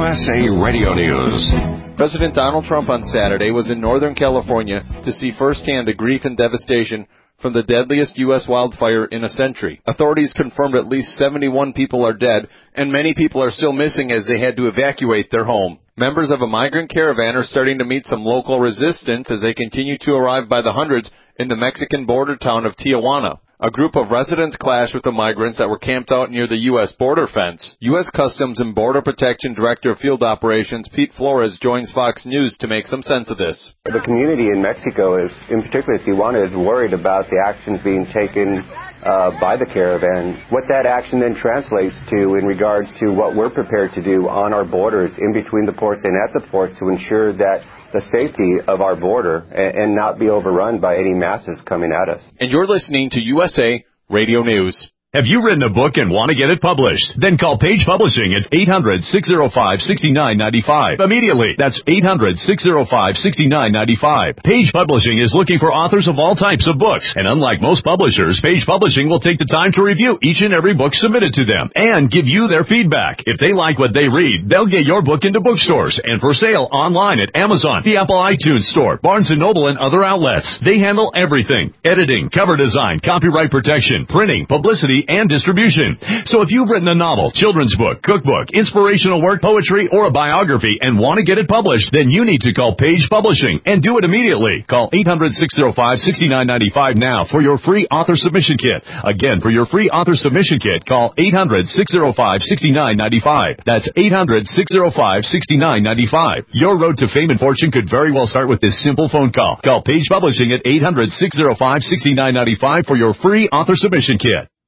USA Radio News. President Donald Trump on Saturday was in Northern California to see firsthand the grief and devastation from the deadliest U.S. wildfire in a century. Authorities confirmed at least 71 people are dead, and many people are still missing as they had to evacuate their home. Members of a migrant caravan are starting to meet some local resistance as they continue to arrive by the hundreds in the Mexican border town of Tijuana. A group of residents clashed with the migrants that were camped out near the U.S. border fence. U.S. Customs and Border Protection Director of Field Operations Pete Flores joins Fox News to make some sense of this. The community in Mexico, in particular Tijuana, is worried about the actions being taken by the caravan. What that action then translates to in regards to what we're prepared to do on our borders, in between the ports and at the ports, to ensure that the safety of our border and not be overrun by any masses coming at us. And you're listening to USA Radio News. Have you written a book and want to get it published? Then call Page Publishing at 800-605-6995. Immediately. That's 800-605-6995. Page Publishing is looking for authors of all types of books. And unlike most publishers, Page Publishing will take the time to review each and every book submitted to them and give you their feedback. If they like what they read, they'll get your book into bookstores and for sale online at Amazon, the Apple iTunes Store, Barnes & Noble, and other outlets. They handle everything: editing, cover design, copyright protection, printing, publicity, and distribution. So if you've written a novel, children's book, cookbook, inspirational work, poetry, or a biography and want to get it published, then you need to call Page Publishing and do it immediately. Call 800-605-6995 now for your free author submission kit. Again, for your free author submission kit, call 800-605-6995. That's 800-605-6995. Your road to fame and fortune could very well start with this simple phone call. Call Page Publishing at 800-605-6995 for your free author submission kit.